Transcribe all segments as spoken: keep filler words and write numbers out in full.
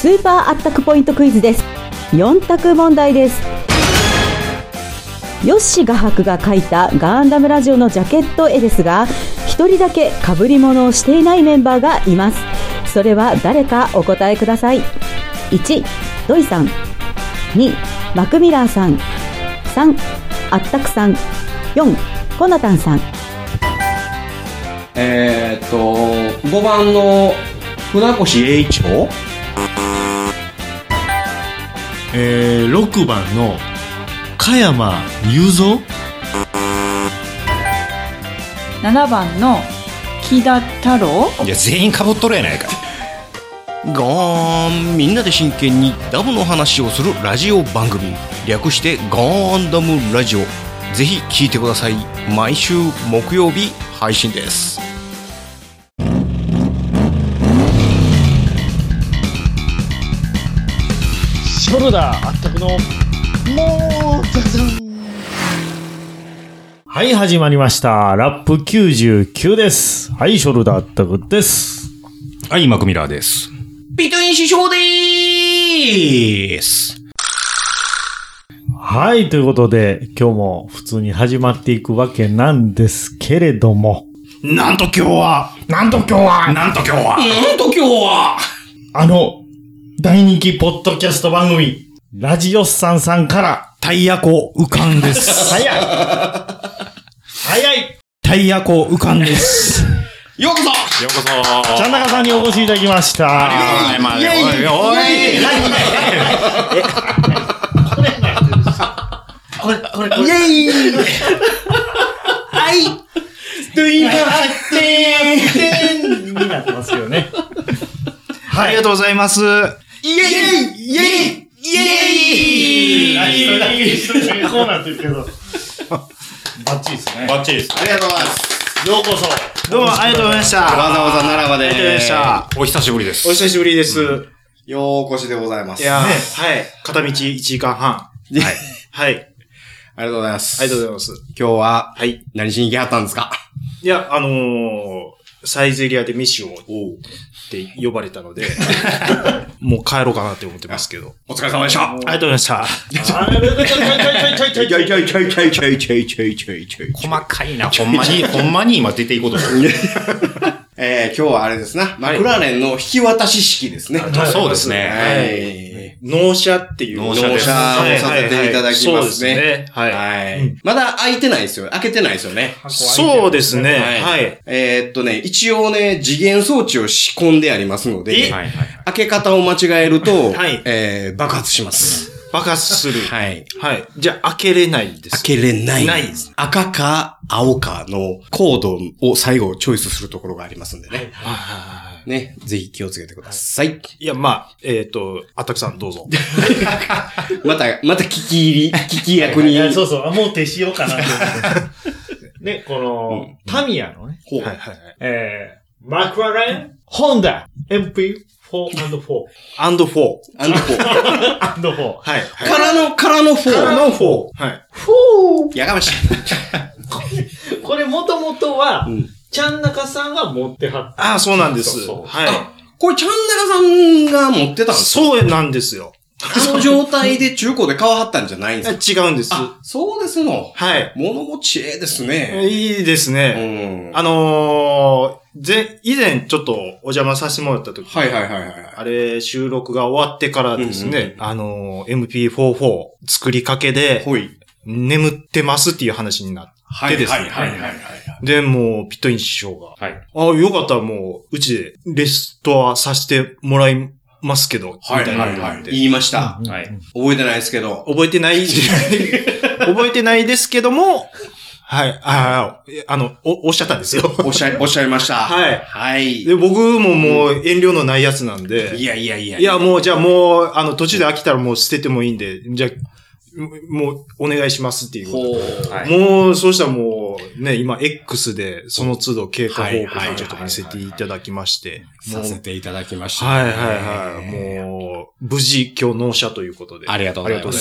スーパーアッタックポイントクイズです。よん択問題です。ヨッシー画伯が描いたガンダムラジオのジャケット絵ですが、一人だけ被り物をしていないメンバーがいます。それは誰かお答えください。いち、ドイさん。に、マクミラーさん。さん、アッタクさん。よん、コナタンさん。 えーっとごばんの船越英一郎。 えー、ろくばんの加山雄三。 ななばんの木田太郎。 いや全員かぶっとるやないか。ガーン、みんなで真剣にダムの話をするラジオ番組、略してガンダムラジオ。ぜひ聞いてください。毎週木曜日配信です。 ショルダーあったくのもうザザン。はい、始まりました。ラップきゅうじゅうきゅうです。はい、ショルダーあったくです。 はい、マクミラーです。ピトイン師匠でーす。 はい、ということで今日も普通に始まっていくわけなんですけれども、 なんと今日はなんと今日はなんと今日はなんと今日はあの大人気ポッドキャスト番組ラジオスさんさんからタイヤコウカンです。 早い早いタイヤコウカンです。ようこそようこそちゃんなかさんにお越しいただきました。 ありがとうございます。おいおいこれこれこれイエイはいと今ってになってますよね。 はい、ありがとうございます。イエイイエイイエイイエイ一人だけこうなってるけどバッチリですね。 バッチリです。 ありがとうございます。 ようこそ。 どうもありがとうございました。 わざわざ奈良まで。 ありがとうございました。お久しぶりです。 お久しぶりです。うん、 ようお越しでございます。 いや、ね、はい。片道いちじかんはん。はい。はい。 ありがとうございます。 ありがとうございます。 今日は、 はい。 何しに来はったんですか？ いや、あのー、サイゼリアで飯を、って呼ばれたので、もう帰ろうかなって思ってますけど。 お疲れ様でした。 ありがとうございました。 細かいな、ほんまに、ほんまに今出ていこうとしてる。 えー、今日はあれですな。マクラーレンの引き渡し式ですね。 そうですね。 はい。 納車っていう。 納車をさせていただきますね。 はい。 はい。まだ開いてないですよ。開けてないですよね。 そうですね。はい。 えーっとね、一応ね、次元装置を仕込んでありますので、開け方を間違えると、えー、爆発します。 爆発する。 はい。 はい。じゃあ、開けれないです。 開けれない。 ないです。 赤か青かのコードを最後チョイスするところがありますんでね。 はい。 ね。ぜひ気をつけてください。 いや、まあ、えっと、あったくさんどうぞ。 また、また聞き入り、聞き役に。 そうそう、もう手しようかなってね、この、タミヤのね。 はいはいはい。 えー、マクラーレン、ホンダ、エムピーフォーアンドフォー。 アンドフォー。 アンドフォー。 アンドフォー。 はい。 からの、からのフォー。 からのフォー。はい。 フォーやがましい。 これもともとは、ちゃんなかさんが持ってはった。 ああ、そうなんです。はい。 これ、ちゃんなかさんが持ってたんですか？ そうなんですよ。 あの状態で中古で買わはったんじゃないんですか？ 違うんです。 あ、そうですの。 はい。 物持ちええですね。 いいですね。 うん。 あのー、ぜ、以前ちょっとお邪魔させてもらった時。 はいはいはいはい。 あれ、収録が終わってからですね、あのー、エムピーフォーフォー 作りかけで、眠ってますっていう話になってですね。 はいはいはいはい。 で、もう、ピットイン師匠が。 はい。 あ、よかったらもう、うちでレストアさせてもらいますけど、 はいはいはい。言いました。はい。覚えてないですけど。 覚えてない、覚えてないですけども、はい。ああ、あの、お、おっしゃったんですよ。 おっしゃい、おっしゃいました。 はい。 はい。 で、僕ももう遠慮のないやつなんで。 いやいやいや。 いや、もう、じゃあもう、あの、途中で飽きたらもう捨ててもいいんで、じゃあ、もう、お願いしますっていうことで。はい、もう、そうしたらもう、ね、今、X で、その都度経過報告をちょっと見せていただきまして。 させていただきました、 ね。はいはいはい。もう、無事、今日納車ということで。 ありがとうございます。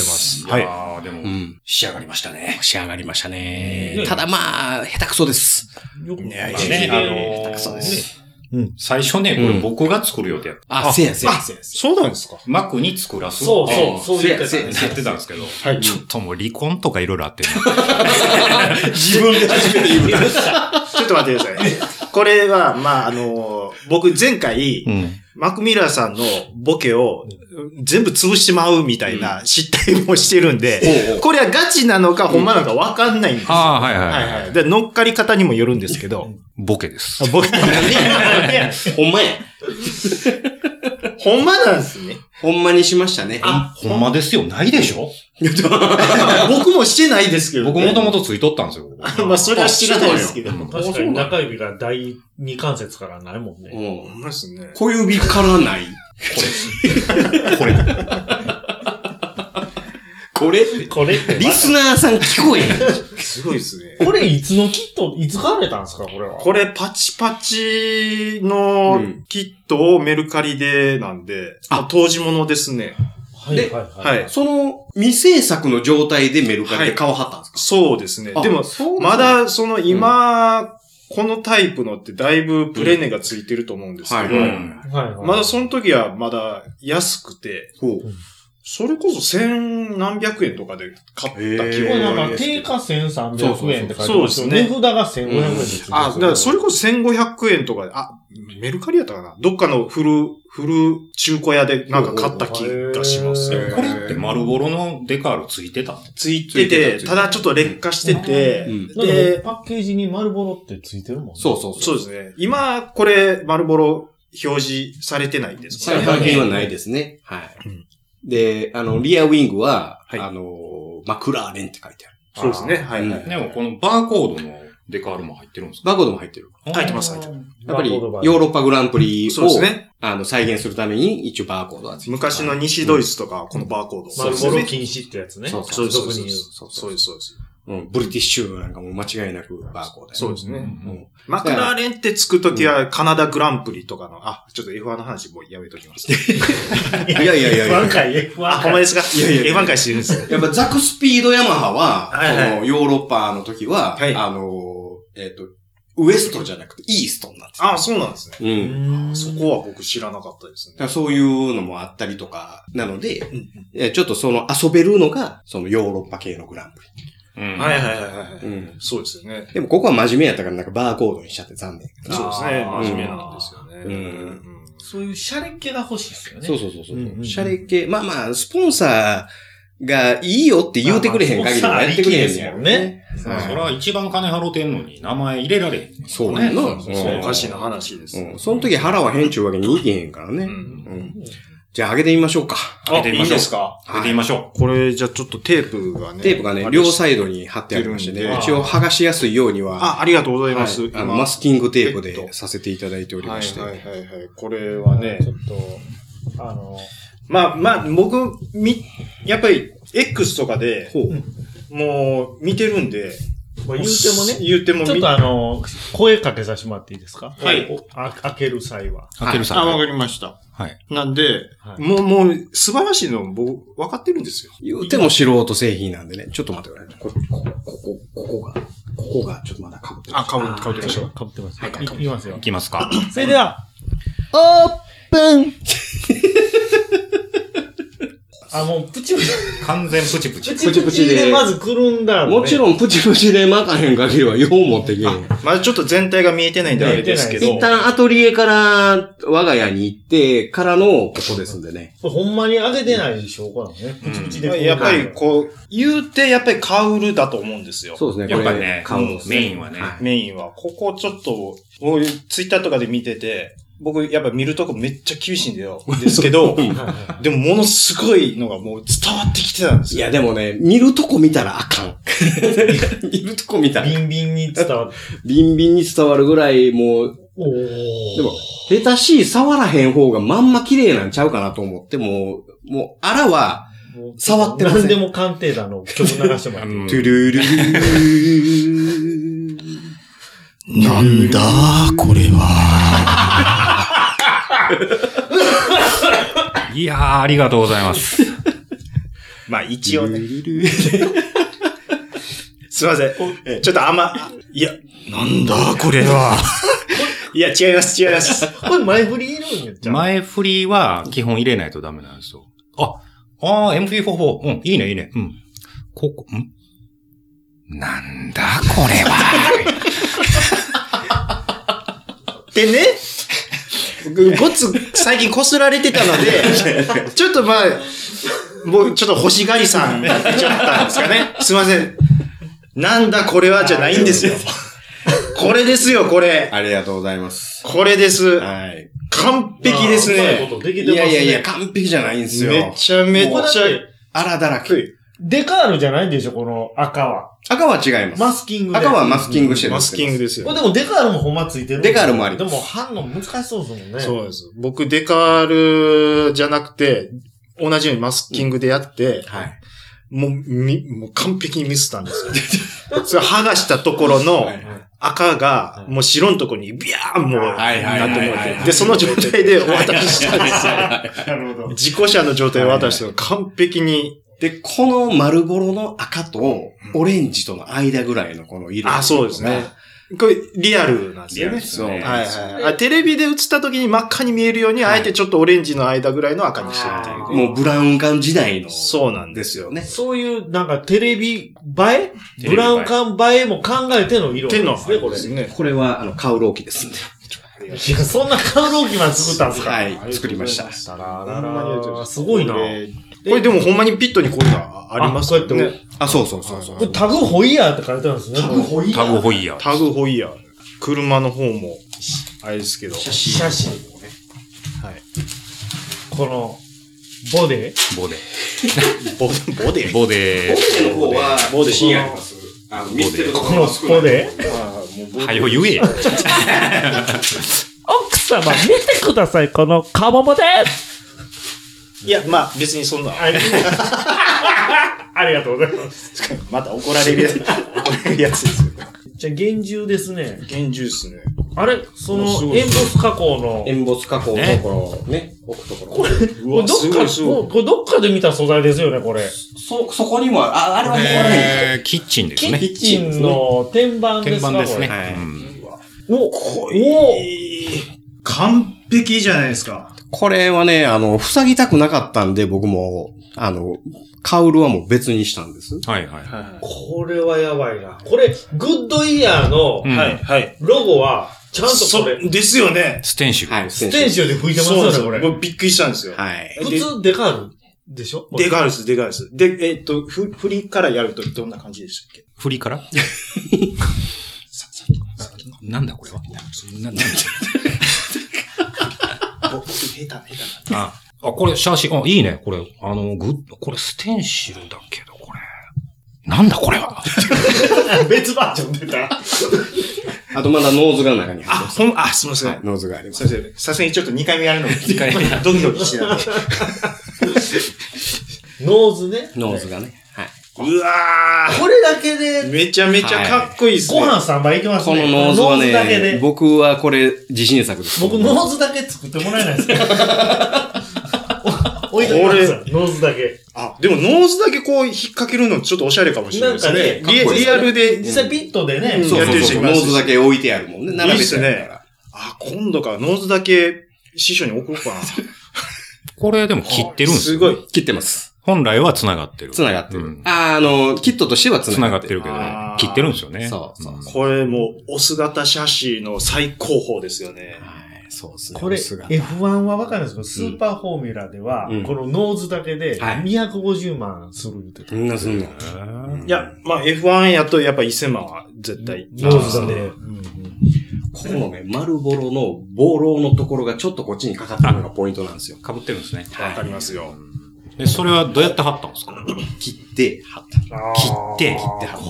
ありがとうございます。 はい。でも、うん、仕上がりましたね。仕上がりましたね。ただまあ、下手くそです。 よくね、 ね、あの、下手くそです。 うん。 最初ね、これ僕が作る予定やった。 あ、せやせやせや。 そうなんですか。 マクに作らす。 そうそう、そう言ってた。 やってたんですけど、 はい。 ちょっともう離婚とかいろいろあってね。 自分で初めて言うた。 ちょっと待ってください。これは、まあ、あの、僕前回、うん、マクミラーさんのボケを全部潰してまうみたいな失態もしてるんで、うん、これはガチなのかほんまなのかわかんないんですよ。 ああ、はいはい、 はいはい。で、乗っかり方にもよるんですけど。 ボケです。 ボケなんでほんまや。 ほんまなんですね。 ほんまにしましたね。 あ、ほんまですよ。ないでしょ僕もしてないですけど、 ね。僕もともとついとったんですよ。 まあ、それは知らないですけど。 確かに中指が第二関節からないもんね。 うん。ほんまですね。 小指からない。 これ。これ。 これって。 これって。 リスナーさん聞こえへん。 すごいですね。 これいつのキット、いつ買われたんですかこれは。 これパチパチのキットをメルカリでなんで、うん、あ、当時物ですね。 はいはいはい。 はい。その未制作の状態でメルカリで買わはったんですか、はい、 そうですね。でも、まだその今、うんこのタイプのってだいぶプレネがついてると思うんですけど、まだその時はまだ安くて、それこそ千何百円とかで買った記憶があるんですけど。定価千三百円って書いてますよね。値札が千五百円です。 あ、だからそれこそ千五百円とかで、あ、メルカリやったかなどっかのフル、フル中古屋でなんか買った気がします。 これって丸ボロのデカールついてたついてて、ただちょっと劣化してて、 で、パッケージに丸ボロってついてるもんね。 そうそうそう。そうですね。今、これ丸ボロ表示されてないですかね。最近はないですね。はい。で、あの、リアウィングは、あの、マクラーレンって書いてある。 そうですね。はいはい。 でもこのバーコードのデカールも入ってるんですか？ バーコードも入ってる。 入ってます、入ってる。 やっぱり、ヨーロッパグランプリを、ね、あの、再現するために、一応バーコードはついてる。 昔の西ドイツとか、このバーコード。 丸ボロ禁止ってやつね。 そうそうそう。そうです、そうです。 うん、ブリティッシュなんかも間違いなくバーコード、ね。 そうですね。うん、マクラーレンってつくときはカナダグランプリとかの、あ、ちょっと エフワン の話もうやめときます。 いやいやいやいや。 エフワン 回、エフワンあ、ほんまですか？いやいや、エフワン 回してるんですやっぱザクスピードヤマハは、はいはい、このヨーロッパの時は、はい、あの、えっ、ー、と、ウエストじゃなくてイーストなんですよ。 あ、そうなんですね。 うん。 そこは僕知らなかったですね。 そういうのもあったりとか、なので、うん、ちょっとその遊べるのが、そのヨーロッパ系のグランプリ。 うん、はいはいはいはい、うん。そうですよね。 でもここは真面目やったからなんかバーコードにしちゃって残念。 そうですね。真面目なんですよね。うんうん、 そういうシャレっ気が欲しいですよね。 そうそうそうそう、うんうん。シャレっ気。まあまあ、スポンサーがいいよって言うてくれへん限りはやってくれへんですよね。 それは一番金払うてんのに名前入れられへん。 そうね。 そうおかしな話です、 うん。その時腹は変ちゅうわけにいけへんからね。うんうんじゃあ、上げてみましょうか。 上げてみましょう。いいですか？ 上げてみましょう。これ、じゃあちょっとテープがね。 テープがね、両サイドに貼ってありましてね、一応剥がしやすいようには。 あ、ありがとうございます。はい、 あの、マスキングテープでさせていただいておりまして。 はいはいはいはい。これはね、 ちょっと、あの、 まあまあ、僕、み、やっぱり、X とかで、もう、見てるんで、 まあ、言うてもね。 言うてもちょっとあの、声かけさせてもらっていいですか？ はい。 あ開ける際は。 開ける際は。あ、わかりました。 はい。 なんで、はい、もう、もう、素晴らしいの僕、分かってるんですよ。 言うても素人製品なんでね。ちょっと待ってください。ここ、ここ、ここが、ここが、ちょっとまだ被ってます。 あ、被って、被ってましょう。 被ってます。 はい、 いきますよ。 いきますか。 それでは、オープンあ、もう、プチプチ。 完全プチプチ。 プチプチでまずくるんだろうね。 もちろんプチプチで巻かへん限りはよう持ってけへん。 まだちょっと全体が見えてないんであれですけど。 一旦アトリエから我が家に行ってからのここですんでね。 ほんまに上げてないでしょうかね。プチプチで、 うん。やっぱりこう、言うてやっぱりカウルだと思うんですよ。 そうですね。 やっぱりね、カウル、メインはね。 メインは。ここちょっと、ツイッターとかで見てて、僕、やっぱ見るとこめっちゃ厳しいんだよ。ですけど、でもものすごいのがもう伝わってきてたんですよ。 いや、でもね、見るとこ見たらあかん。見るとこ見たら。 ビンビンに伝わる。 ビンビンに伝わるぐらい、もう、でも、下手しい触らへん方がまんま綺麗なんちゃうかなと思って、もう、もう、あらは、触ってません。 何でも鑑定団の曲流してもらって。トゥルルーなんだこれは。 いやー、ありがとうございます。 まあ一応ね。すいません。ちょっとあんま、いや、なんだこれは。 いや、違います、違います。 これ前振りいるんやっちゃう。 前振りは基本入れないとダメなんですよ。あ、あー、エムピーフォーフォー。うん、いいね、いいね。うん。ここ、んなんだ、これは。 でね、ごつ最近擦られてたので、ちょっとまあ、もうちょっと欲しがりさんになっちゃったんですかね。すいません。なんだこれはじゃないんですよ。これですよ、これ。 ありがとうございます。 これです。 はい。 完璧ですね。 いやいやいや、完璧じゃないんですよ。 めちゃめちゃ、 荒だらけ。 デカールじゃないんでしょ、この赤は。 赤は違います。 マスキングで。 赤はマスキングしてる。 マスキングですよ。 これでもデカールもほんまついてる。 デカールもあります。 でも反応難しそうですもんね。 そうです。僕デカールじゃなくて、同じようにマスキングでやって、はい。もう、み、もう完璧にミスったんですよ。それ剥がしたところの赤が、もう白のところにビャーンもう、なってもらって。で、その状態でお渡ししたんですよ。なるほど。自己車の状態で渡したの完璧に。 で、この丸ボロの赤とオレンジとの間ぐらいのこの色。 あ、そうですね。これ、リアルなんですよね。そう。はいはい。テレビで映った時に真っ赤に見えるように、あえてちょっとオレンジの間ぐらいの赤にしてるっていう。 もうブラウン管時代の。 そうなんですよね。 そういう、なんかテレビ映えブラウン管映えも考えての色なんですね、これ。 これは、あの、カウローキですんで。 いや、そんなカウローキまで作ったんですか？ はい、作りました。 すごいな。 これでもほんまにピットにこういうのありますよね。 あ、そうそうそうそう。 タグホイヤーって書いてあるんですね。 タグホイヤー。タグホイヤー。 タグホイヤー。車の方も、あれですけど。 写真。写真。はい。この、ボデボデボデボデボデの方は、ボデ芯あります。あの、ボデこのボデはよ言えや。 奥様、見てください、このカモモデいや、まあ、別にそんな。 ありがとうございます。 また怒られるやつ、怒られるやつですよ。 じゃあ、厳重ですね。 厳重ですね。 あれその、エンボス加工の。 エンボス加工のこの、ね、置くところ。 これ、これどっか、これどっかで見た素材ですよね、これ。 そ、そこにも、あ、あれはえー、キッチンですね。 キッチンの天板ですか？ 天板ですね。 はい。 お、こいい。完璧じゃないですか。 これはね、あの、塞ぎたくなかったんで、僕も、あの、カウルはもう別にしたんです。 はいはい。 これはやばいな。これ、グッドイヤーの、 はいはい。 ロゴは、ちゃんとこれ。 ですよね。 ステンシル。 はい。 ステンシルで吹いてますよね、これ。 僕びっくりしたんですよ。 はい。 普通デカールでしょ？ デカールです、デカールです。で、えっと、ふ、振りからやるとどんな感じでしたっけ？ 振りからなんだこれはな、なんだ僕、下手、下手な。 あ、あ、これ、写真、あ、いいね、これ。あの、グッド、これステンシルだけど、これ。なんだこれは別バージョン出た。 あとまだノーズが中に入ってます。 あ、ほん、あ、すみません。 はい、ノーズがあります。 さすがにちょっとにかいめやるのににかいめドキドキしてたんで。 ノーズね。 ノーズがね。はい。 うわー。 これだけで。 めちゃめちゃかっこいいっすね。 ご飯さんばいいけますね。 このノーズはね、 ノーズだけで僕はこれ自信作です。 僕ノーズだけ作ってもらえないですか置いときます。ノーズだけ。 あ、でもノーズだけこう引っ掛けるのちょっとおしゃれかもしれないですね。 なんかね、 リ, リアルで。 実際ピットでね。 そうそうそう。ノーズだけ置いてあるもんね。 並べてね。あ、今度からノーズだけ師匠に送ろうかな。 これでも切ってるんですすごい。 切ってます。 本来は繋がってる。 繋がってる。うん、ああ、あの、キットとしては繋がってる。 繋がってるけど、切ってるんですよね。 そうそうそう。 これもう、オス型シャシの最高峰ですよね。 そうですね。 これ、エフワン はわかるんですけど、スーパーフォーミュラでは、うん、このノーズだけで、にひゃくごじゅうまんするって言ってた。そんなすんの？いや、まあ エフワン やとやっぱせんまんは絶対。 ノーズだね。 このね、丸ボロの、ボロのところがちょっとこっちにかかってるのがポイントなんですよ。 被ってるんですね。 わかりますよ。 で、それはどうやって貼ったんですか？ 切って、貼った。 切って、切って貼った。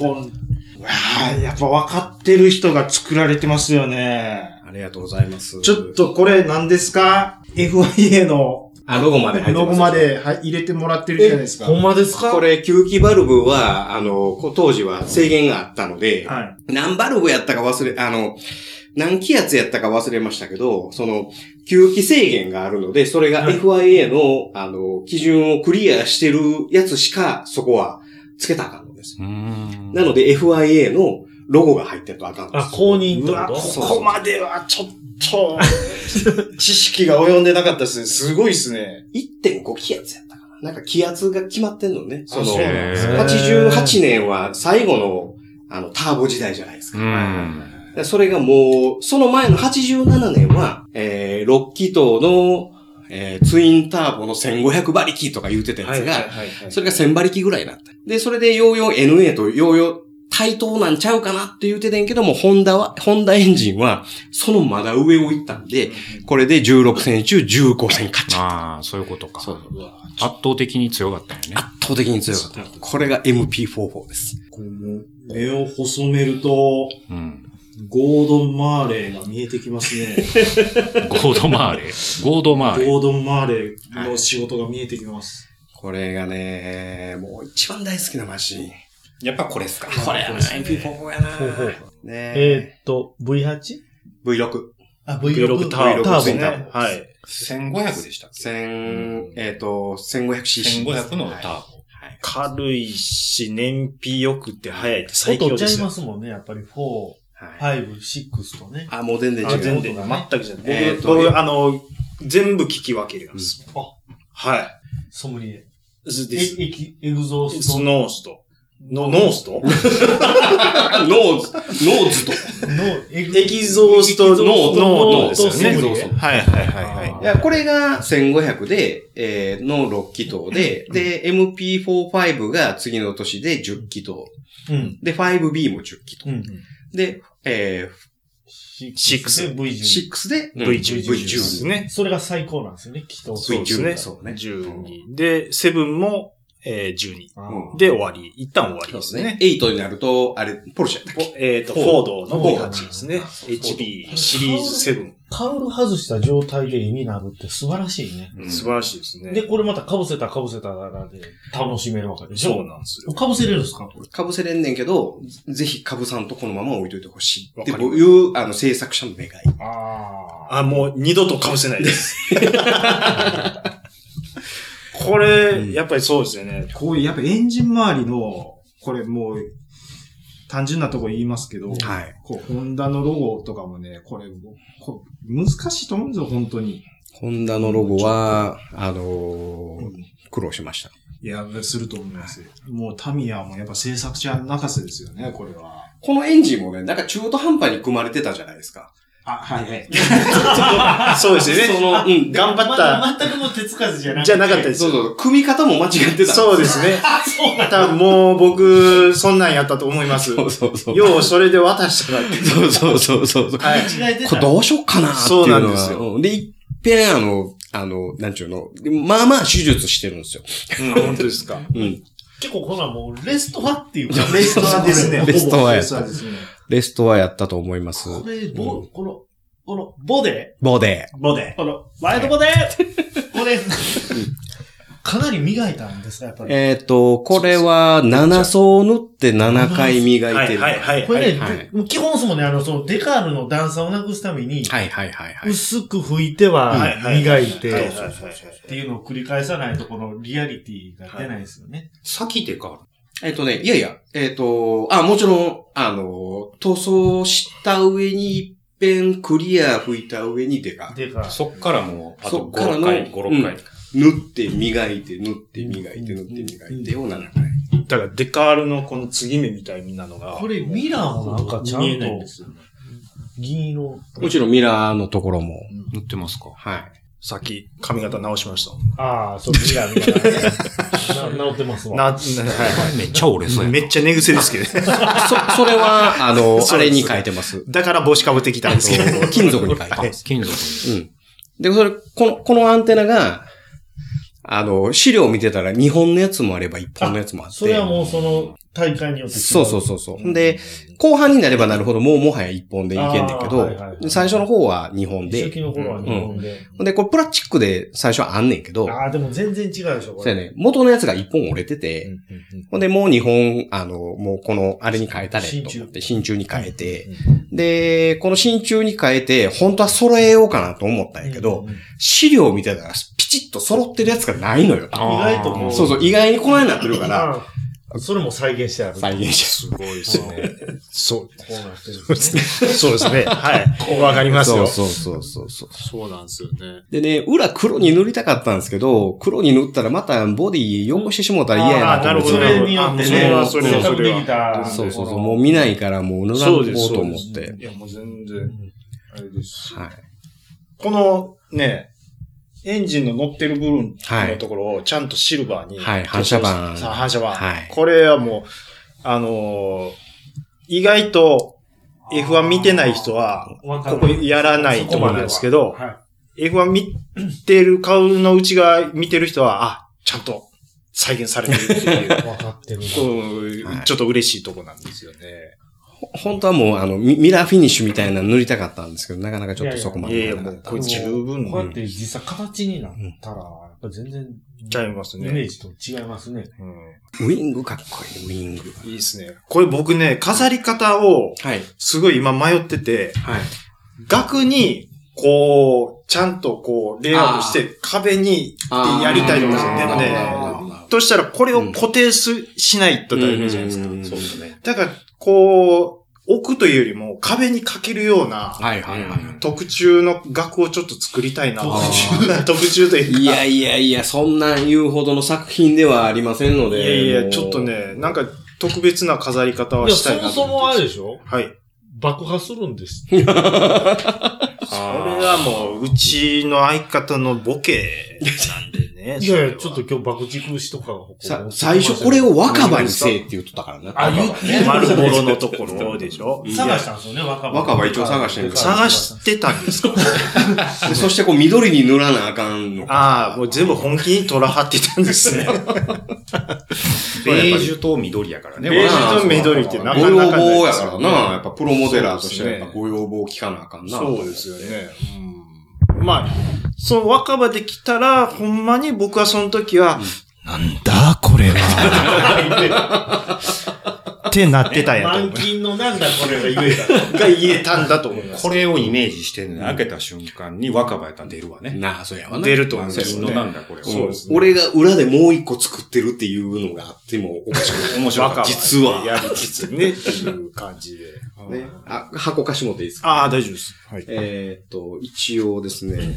やっぱ分かってる人が作られてますよね。 ありがとうございます。 ちょっとこれ何ですか？ エフワイエー のあ、ロゴまで入ってます。 ロゴまで入れてもらってるじゃないですか。 ほんまですか？ これ、吸気バルブは、あの、当時は制限があったので、はい、何バルブやったか忘れ、あの、何気圧やったか忘れましたけど、その、吸気制限があるので、それが エフアイエー の、あの、基準をクリアしてるやつしか、そこは、つけたらあかんのです。なので エフアイエー のロゴが入ってるとあかんです。 あ、公認とかここまではちょっと、知識が及んでなかったですね。すごいですね。 いってんご 気圧やったかな。なんか気圧が決まってんのね。その、 そうなんですねはちじゅうはちねんは最後の、あの、ターボ時代じゃないですか。 うん。 それがもう、その前のはちじゅうななねんは、えー、ろっ気筒の、えー、ツインターボのせんごひゃく馬力とか言うてたやつが、それがせん馬力ぐらいになった。で、それでようよう エヌエー とようよう対等なんちゃうかなって言うててんけども、ホンダは、ホンダエンジンは、そのまだ上を行ったんで、これでじゅうろく戦中じゅうご戦勝っちゃった。 ああ、そういうことか。 そう圧倒的に強かったよね。 圧倒的に強かった。これが エムピーフォーフォー です。 これ目を細めると、 うん。 ゴードン・マーレーが見えてきますね。 ゴードマーレー。ゴードマーレー。 ゴードン・マーレーの仕事が見えてきます。 これがね、もう一番大好きなマシン。 やっぱこれっすか。 これやな、エムピーフォーフォー やな。 ほうほうねえーっと、ブイはち? ブイろく。 あ、ブイろく ターボですね。はい。 せんごひゃくでしたっけ？ 千、えっと、せんごひゃくシーシー。 せんごひゃくのターボ。 軽いし、燃費良くて速いって最強音ちゃいですよ。 ますもんね、やっぱりよん、 はい。 ご、ろくとね。 あ、もう全然違う。 あ、全然、全くじゃない。 えーと僕、僕、あの、全部聞き分けるんです。 あ、 はい。 ソムリエ。 です。 エエキエグゾースト。 ノースト。ノノーストノーズ、ノーズと。 のエグエキゾーストノーノーですよね。 ノーソムリエはいはいはいはい。 いや、これがせんごひゃくで、えー、のろっ気筒で、で、エムピーフォーファイブ が次の年でじゅっ気筒。 うん。 で、ファイブビー もじゅっ気筒。 うん。 で、えシシックスで ブイじゅう。 ー、ろくでブイじゅうブイじゅうですね。 それが最高なんですよね、きっと。 そうですね。 そうねじゅうに。で、セブンも、えー、じゅうに。 あーで、終わり。一旦終わりそうですすでねね。。エイトになると、あれ、ポルシェやったっけ？ えっと、フォードのブイはちですね。エイチピー シリーズセブン。 カウル外した状態で絵になるって素晴らしいね。 素晴らしいですね。 で、これまた被せた被せたらで楽しめるわけでしょ。 そうなんですよ。 被せれるんですかこれ。 かぶせれんねんけど、ぜひかぶさんとこのまま置いといてほしい。ってわかりますいう、あの、制作者の願い。 ああ。 あ、もう二度と被せないです。これ、やっぱりそうですよね。こういう、やっぱエンジン周りの、これもう、単純なとこ言いますけど、 はい。 こう、ホンダのロゴとかもね、これ、こ難しいと思うんですよ、本当に。 ホンダのロゴは、あのー、苦労しました。 いや、すると思います。もうタミヤもやっぱ制作者泣かせですよね、これは。 このエンジンもね、なんか中途半端に組まれてたじゃないですか。 あ、はいはい。そうですよね。 その、うん。 頑張った。 ま、全くもう手つかずじゃなくて。 じゃなかったです。 そうそう。組み方も間違ってた。 そうですね。 そうなん多分もう僕、そんなんやったと思います。 そうそうそう。 よう、それで渡したらって。 そうそうそうそう。 はい。 間違えてた。 これどうしよっかなっていうのそうなんは。 ですよ。 で、いっぺんあの、あの、なんちゅうの、まあまあ手術してるんですよ。 うん、本当ですか。 うん。 結構こんなんもうレストアっていうか。 レストアですね。 レストアやレストアですね。 レストアやったと思います。 これ、ボ、この、この、ボデボデボデ。 この、ワイドボデこれ、かなり磨いたんですか、やっぱり。 えっと、これはなな層塗ってななかい磨いてる。 はいはいはい。 これね、 はいもう基本ですもんね、あの、そのデカールの段差をなくすために、 はいはいはいはい。 薄く拭いてははいはい磨いて、 はいはいはいはいっていうのを繰り返さないと、このリアリティが出ないですよね。 先でか。 えっとね、いやいや、えっと、あ、もちろん、あの、塗装した上に一遍クリア拭いた上にデカ。 デカール。 そっからもう、あとそっからのご、ろっかい、ご、ろっかい。 塗って磨いて、塗って磨いて、塗って磨いてをななかい。 だからデカールのこの継ぎ目みたいなのが。 これミラーもなんかちゃんと見えないんですよね。 銀色。 もちろんミラーのところも。 塗ってますか？ はい。 さっき髪型直しました。 ああ、そう、ミラーみたいな。な治ってますわ。 な、はめっちゃ折れそうやい。 な。 めっちゃ寝癖ですけど。 そ、それは、あの、 そうあれに変えてます。 だから帽子かぶってきたんですけど。 金属に変えてはいます。 金属に。 うん。で、それ、この、このアンテナが、あの、資料見てたらにほんのやつもあればいっぽんのやつもあって。 それはもうその大会によって違う。 そうそうそうそう。で、後半になればなるほどもうもはやいっぽんでいけんねんけど、 あーはいはいはい最初の方はにほんで。 初期の頃は日本で。 で、これプラスチックで最初はあんねんけど、 ああ、でも全然違うでしょ、これ。 そうやね、元のやつがいっぽん折れてて、ほんでもうにほん、あの、もうこのあれに変えたれと思って、真鍮に変えて、で、この真鍮に変えて、本当は揃えようかなと思ったんやけど、 うんうん資料見てたらピチッと揃ってるやつがないのよ。 意外ともう。 そうそう、意外にこないになってるから、 あそれも再現してある。 再現してすごいですね。そう。 こうなってるんですね。 そうですね。はい。わかりますよ。 そうそうそうそう。 そうなんですよね。 でね、裏黒に塗りたかったんですけど、黒に塗ったらまたボディ汚してしもうたら嫌やなと思って。 それによってね、 それはそれはせっかくできた。 そうそうそう。もう見ないからもう塗らんこうと思って。 いや、もう全然、あれですし。 はい。 このね、エンジンの乗ってる部分のところをちゃんとシルバーに。 はい、反射板。 さあ、反射板。 はい。 これはもう、あのー、意外と エフワン 見てない人は、ここやらないと思うんですけど、エフワン 見てる顔の内側見てる人は、あ、ちゃんと再現されてるっていう。 分かってる。 ちょっと嬉しいとこなんですよね。 本当はもう、あの、ミラーフィニッシュみたいなの塗りたかったんですけど、なかなかちょっとそこまで。 いやいや、もう、これ十分。 こうやって実際形になったら、やっぱ全然、 ちゃいますね。 イメージと違いますね。 うん。ウィングかっこいい、ウィング。 いいですね。これ僕ね、飾り方を、はい。すごい今迷ってて、はい。額に、こう、ちゃんとこう、レイアウトして、壁にやりたいと思うんですよ。でもね、としたらこれを固定す、しないとダメじゃないですか。そうですね。だから、こう、置くというよりも壁にかけるような、はいはいはい。特注の額をちょっと作りたいな。特注特注というか。 いやいやいや、そんなん言うほどの作品ではありませんので。 いやいや、ちょっとね、なんか特別な飾り方はしたいなと。 いや、そもそもあれでしょ？ はい。 爆破するんです。 それはもう、うちの相方のボケなんでね。 いやいや、ちょっと今日爆竹しとかさ、最初これを若葉にせえって言っとったからな。 あ、言って丸ボロのところでしょ探したんですよね、若葉。 若葉一応探してるから。 探してたんですかでそしてこう緑に塗らなあかんの。 ああ、もう全部本気に虎張ってたんですね。 ベージュと緑やからね。 ベージュと緑ってなかなかご要望やからな。やっぱプロモデラーとしてはやっぱご要望聞かなあかんな。 そうですよね。うん、まあ、その若葉できたら、ほんまに僕はその時は、うん、なんだこれは。ってなってたんやと。 満金のなんだこれが言えた。 が言えたんだと思います。 これをイメージしてね、開けた瞬間に若葉やったら出るわね。 なあ、そうやわね。出ると思うんですよね。なんだこれは。 そうですね。俺が裏でもう一個作ってるっていうのがあってもおかしくない。 面白い。 実は。 やる実ねっていう感じで。 ね。あ、箱貸し持っていいですか？ ああ、大丈夫です。 はい。えっと、一応ですね。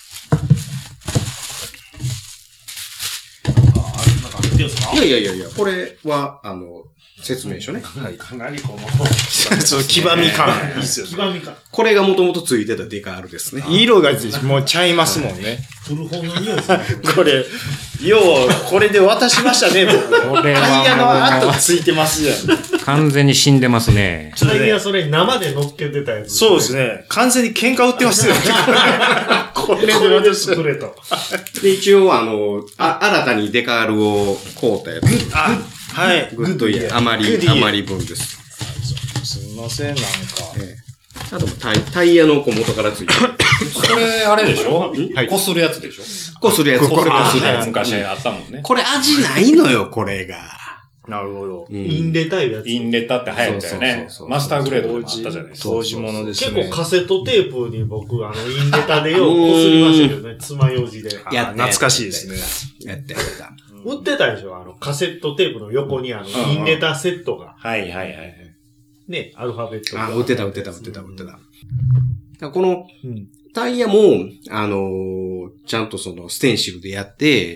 いやいやいやいや、これは、あの、説明書ね。 はい。かなりこの、 そう、黄ばみ感。いいっすよね。 黄ばみ感。 これがもともとついてたデカールですね。 色がもうちゃいますもんね。 古本の匂いですね。 これ、よう、これで渡しましたね、僕。 これは。 タイヤの跡ついてますじゃん。 完全に死んでますね。 タイヤそれ生で乗っけてたやつ。 そうですね。完全に喧嘩売ってますよね。 これで渡してくれと。 で、一応、あの、あ、新たにデカールを買うたやつ。 あ、はい。 グッドイヤー。あまり、あまり分です。 すみません、なんか。 ええあとタイ、タイヤの小元からついてる。 これ、あれでしょはい。こするやつでしょこするやつ。 これこするやつ。昔あったもんね。 これ味ないのよ、これが。 なるほど。 インレタいうやつ。 インレタって流行ったよね。マスターグレードもあったじゃないですか。 当時ものですね。 結構カセットテープに僕、あの、インレタでようこすりましたけどね。爪楊枝で。 いや、懐かしいですね。 やってやった。 売ってたでしょあの、カセットテープの横にあの、インレタセットが。 はいはいはい。 ね、アルファベット。 あ、売ってた売ってた売ってた売ってた。この、タイヤも、あのー、ちゃんとそのステンシルでやって、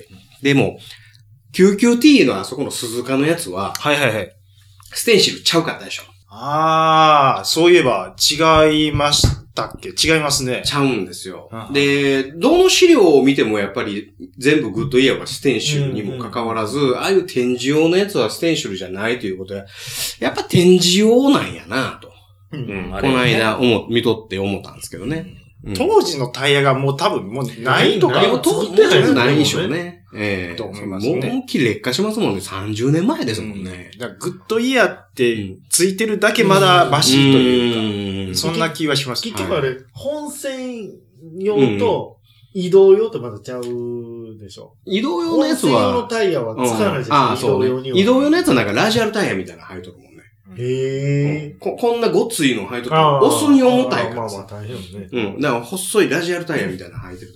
でも、キューキューティー のあそこの鈴鹿のやつは、 はいはいはい。 ステンシルちゃうかったでしょ。 ああ、そういえば違いましたっけ？違いますね。 ちゃうんですよ。で、どの資料を見てもやっぱり全部グッドイヤーはステンシルにもかかわらず、うんうん、ああいう展示用のやつはステンシルじゃないということは、やっぱ展示用なんやなと。うん、この間、思、見とって思ったんですけどね。 うん、当時のタイヤがもう多分もうないとか。 でも当時はないでしょうね。ええー。 と思いますね。 もう思いっきり劣化しますもんね。さんじゅうねんまえですもんね。 うん、だからグッドイヤーってついてるだけまだマシというか、うん、そんな気はします。 結局あれ、はい、本線用と移動用ってまだちゃうでしょ。 移動用のやつは。 本線用のタイヤは使わないじゃないですか。 ああ、そうね。移動用のやつはなんかラジアルタイヤみたいなの入っとるもんね。 へえ、 うんこ。こんなごっついの履いとって、押すに重たいからさ。 まあまあ大変よね。 うん。だから細いラジアルタイヤみたいなの履いてるときある。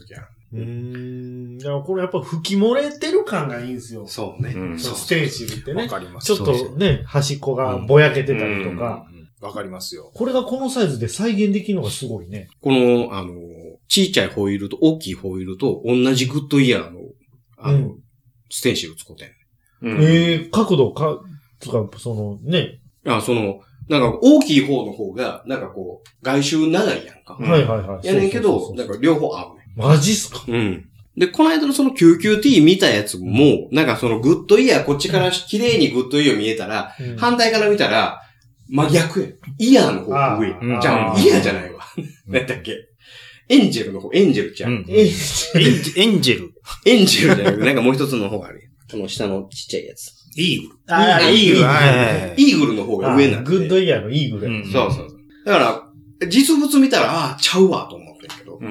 うーん。だからこれやっぱ吹き漏れてる感がいいんですよ。 そうね。 うん、ステンシルってね。 わかります。 ちょっとね、端っこがぼやけてたりとか。 わかりますよ。 これがこのサイズで再現できるのがすごいね。 この、あの、ちっちゃいホイールと大きいホイールと同じグッドイヤーの、あの、うん、ステンシル使ってん。 うん、ええー、角度か、つか、そのね。 あ、その、なんか大きい方の方が、なんかこう、外周長いやんか。 うん、はいはいはい。 やねんけど、なんか両方合うね。 マジっすか？ うん。で、この間のその キューキューティー 見たやつも、なんかそのグッドイヤー、こっちから綺麗にグッドイヤー見えたら、うん、反対から見たら、真逆や。イヤーの方が上。じゃあ、イヤーじゃないわ。何だっけ？エンジェルの方、エンジェルちゃん。うん、 エンジェル。エンジェル。 エンジェルじゃなくて、なんかもう一つの方があるよ。この下のちっちゃいやつ。 イーグル。 ああ、イーグル。イーグルの方が上なんで。 グッドイヤーのイーグル。 うん、そうそうそう。だから、実物見たら、ああ、ちゃうわと思ってるけど。うん。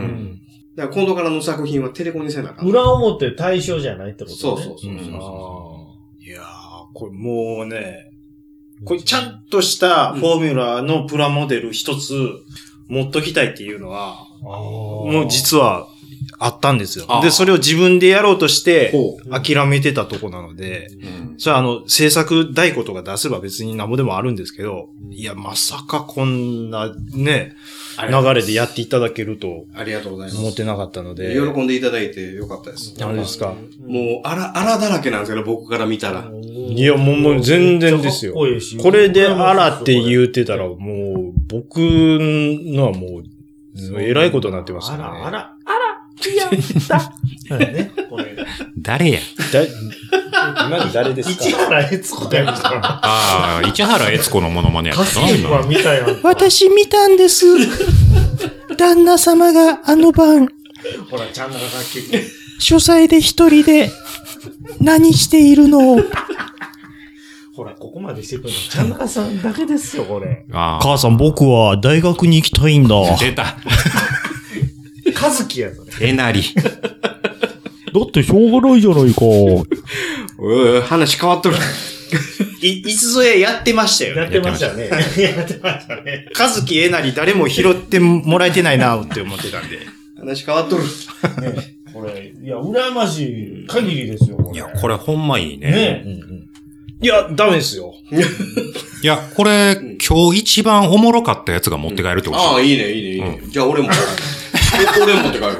だから今度からの作品はテレコにせなあかん。 裏表対象じゃないってことね。 そうそうそうそう。うん、 いやー、これもうね、これちゃんとしたフォーミュラのプラモデル一つ持っときたいっていうのは、もう実はあったんですよ。で、それを自分でやろうとして諦めてたとこなので、うん、それはあの制作代行とか出せば別に何もでもあるんですけど、いや、まさかこんなね、流れでやっていただけると、 ありがとうございます。 思ってなかったので。 喜んでいただいてよかったです。 何ですか？ もう、あら、あらだらけなんですけど、僕から見たら。 いや、もう、もう全然ですよ。これであらって言うてたら、もう、僕のはもう、えらいことになってますからね。 あら、あら、あら、やったね、これ。 誰やだ、今の誰ですか？ 市原悦子だよ。 ああ、市原悦子のモノマネやったな。家政婦は見たやん。 私見たんです。旦那様があの晩、 ほら、ちゃんなかさっき。 書斎で一人で何しているのを。 ほら、ここまでしてくるの、ちゃんなかさんだけですよ、これ。 母さん、僕は大学に行きたいんだ。 出た。 かずきやぞ、ね。 えなり。 だってしょうがないじゃないか。 う話変わっとる。 い、いつぞややってましたよね。 やってましたね。やってましたね。 かずきえなり誰も拾ってもらえてないなって思ってたんで。 話変わっとる。 ね、これ、いや、羨ましい限りですよ、これ。 いや、これほんまいいね。 ね、 うんうん、いや、ダメですよ。 いや、これ、今日一番おもろかったやつが持って帰るってこと、 うん、ああ、いいね、いいね、いいね。うん、じゃあ俺も。俺も持って帰る。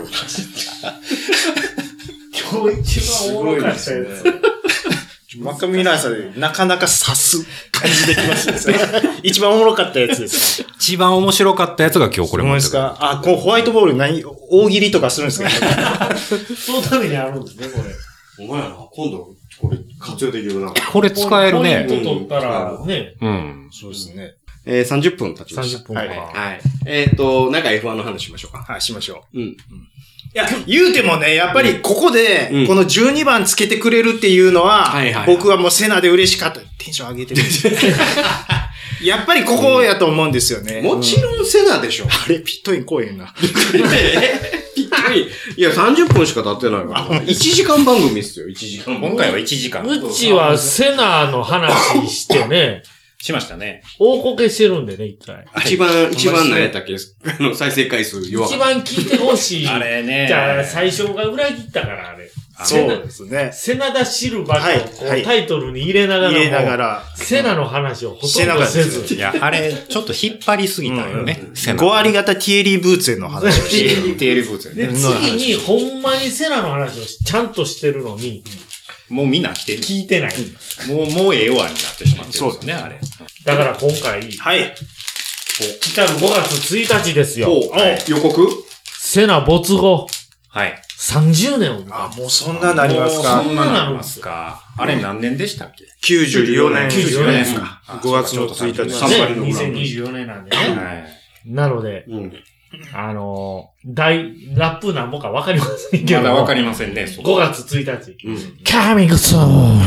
今日一番おもろかったやつ。 マカミラーさんでなかなか刺す感じできますね。一番おもろかったやつです。 一番面白かったやつが今日これ持って帰る。 ですか？あ、こうホワイトボール何、大喜利とかするんですか？ そのためにあるんですね、これ。 お前やな、今度、これ活用できるな。 これ使えるね。 ポイント取ったらね。 うん。 そうですね。 えー、さんじゅっぷん経ちました。 さんじゅっぷんか。 はい。はい。えっと、なんか エフワン の話しましょうか。 はい、しましょう。うん。 いや、言うてもね、やっぱりここで、このじゅうにばんつけてくれるっていうのは、僕はもうセナで嬉しかった。テンション上げてる。やっぱりここやと思うんですよね。 もちろんセナでしょ。 あれ、ピットイン来えへんな。 ピットイン。いや、さんじゅっぷんしか経ってないから。いちじかん番組っすよ、いちじかん。 今回はいちじかん。 うちはセナの話してね。 しましたね。 大こけしてるんでね、一回。 一番、一番何やったっけ？あの、再生回数弱一番聞いてほしい。 あれね。 じゃあ、最初が裏切ったから、あれ。 そうですね。 セナダシルバーとこうタイトルに入れながらも、 入れながらセナの話をほとんどせず。 いや、あれ、ちょっと引っ張りすぎたよね。セナ。 ご割型ティエリー・ブーツェの話をしてる。 ティエリー・ブーツェね。 で、次にほんまにセナの話をちゃんとしてるのに、 もうみんな来てる。 聞いてない。 もう、もうええわになってしまってるんですね、あれ。 だから今回、 はい。 来たるごがつついたちですよ。 予告？ セナ没後。 はい。 さんじゅうねんを。 あ、もうそんななりますか。 そんななりますか。あれ何年でしたっけ？ きゅうじゅうよねん。 きゅうじゅうよねんですか。 ごがつのついたち。 にせんにじゅうよねんなんでね。はい。なので、あの、大、ラップなんぼかわかりませんけど。 まだわかりませんね。 ごがつついたち。カミングスーン。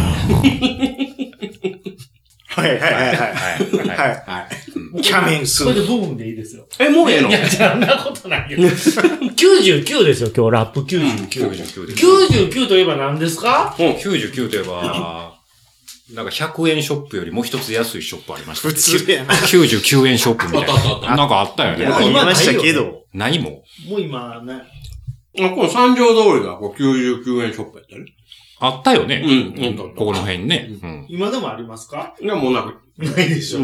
はいはいはいはい。はい。キャミングスーン。 これで部分でいいですよ。 え、もうええの？ いや、そんなことないよ。きゅうじゅうきゅうですよ、今日ラップきゅうじゅうきゅう。きゅうじゅうきゅうです。きゅうじゅうきゅうといえば何ですか？ うん、きゅうじゅうきゅうといえば、なんかひゃくえんショップよりもう一つ安いショップありました。 普通やな。 きゅうじゅうきゅうえんショップみたいな。なんかあったよね。 ありましたけど。 ないもん。 もう今ね、 あ、この三条通りがこうきゅうじゅうきゅうえんショップやったね。 あったよね。 うんうんここの辺にね。うん。 今でもありますか？ いや、もうなく。 ないでしょ。 うん、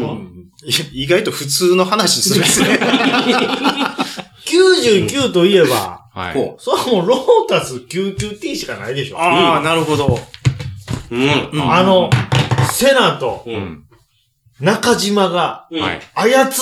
意外と普通の話するんですね。 きゅうじゅうきゅうといえば、 はい。 それはもうロータス きゅうじゅうティー しかないでしょ。 ああ、うん、なるほど。 うん。 あの、セナと、 うん、 中島が、操った、